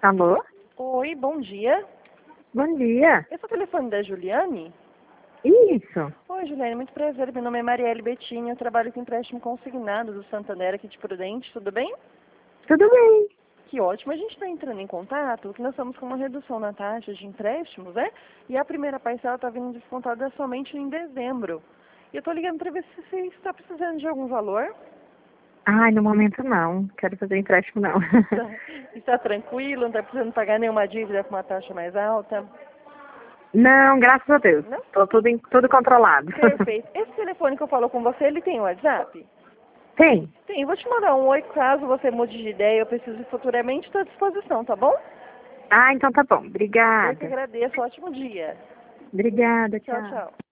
Alô? Oi, bom dia. Bom dia. Esse é o telefone da Juliane? Isso. Oi, Juliane, muito prazer. Meu nome é Marielle Bettini, eu trabalho com empréstimo consignado do Santander aqui de Prudente, tudo bem? Tudo bem. Que ótimo. A gente está entrando em contato porque nós estamos com uma redução na taxa de empréstimos, né? E a primeira parcela está vindo descontada somente em dezembro. E eu estou ligando para ver se você está precisando de algum valor. Ai, no momento não. Quero fazer empréstimo não. Está tranquilo, não está precisando pagar nenhuma dívida com uma taxa mais alta? Não, graças a Deus. Não? Tô tudo controlado. Perfeito. Esse telefone que eu falo com você, ele tem WhatsApp? Tem. Sim, vou te mandar um oi caso você mude de ideia, eu preciso futuramente, estou à disposição, tá bom? Ah, então tá bom. Eu que Obrigada. agradeço, ótimo dia. Obrigada, Tchau, tchau. tchau.